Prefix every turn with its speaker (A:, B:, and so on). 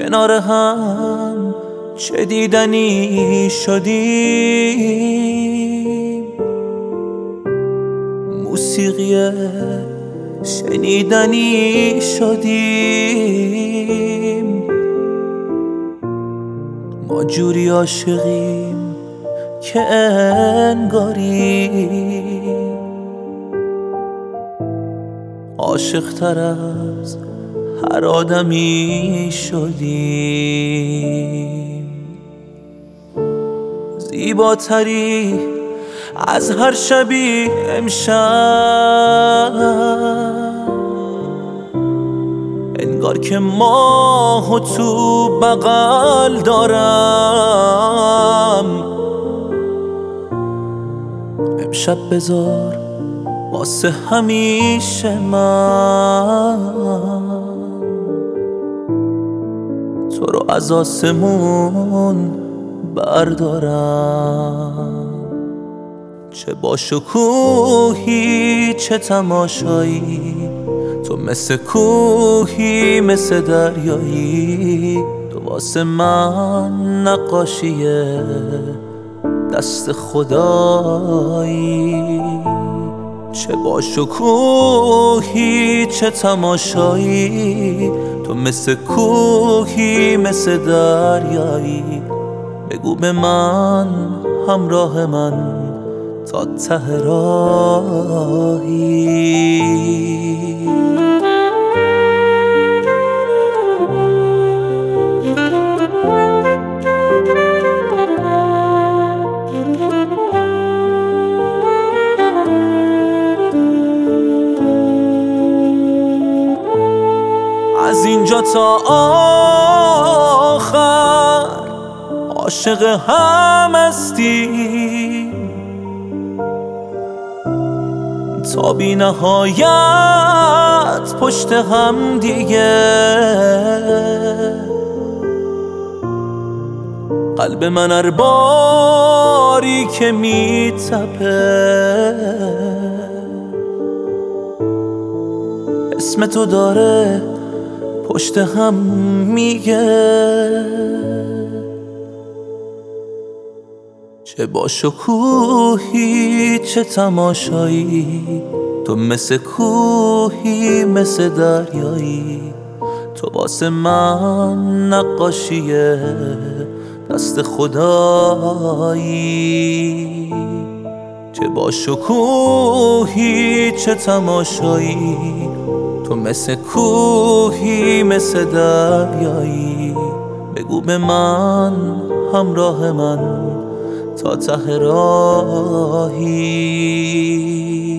A: کنار هم چه دیدنی شدیم، موسیقی شنیدنی شدیم. ما جوری عاشقیم که انگاری عاشق تر از هر آدمی شدیم. زیباتری از هر شبی امشب، انگار که ماهو تو بغل دارم. امشب بذار واسه همیشه من تو رو از آسمون بردارم. چه با شکوهی چه تماشایی، تو مثل کوهی مثل دریایی، تو واسه من نقاشیه دست خدایی. چه با شکوهی چه تماشایی، تو مثل کوهی مثل دریایی. بگو به من همراه من تا ته راهی. از اینجا تا آخر عاشق هم هستیم، تا بی نهایت پشت هم دیگه. قلب من هر باری که میتپه اسم تو داره پشت هم میگه. چه با شکوهی چه تماشایی، تو مثل کوهی مثل دریایی، تو واسه من نقاشیه دست خدایی. چه با شکوهی چه تماشایی، تو مثل کوهی مثل دریایی. بگو به من همراه من تا ته راهی.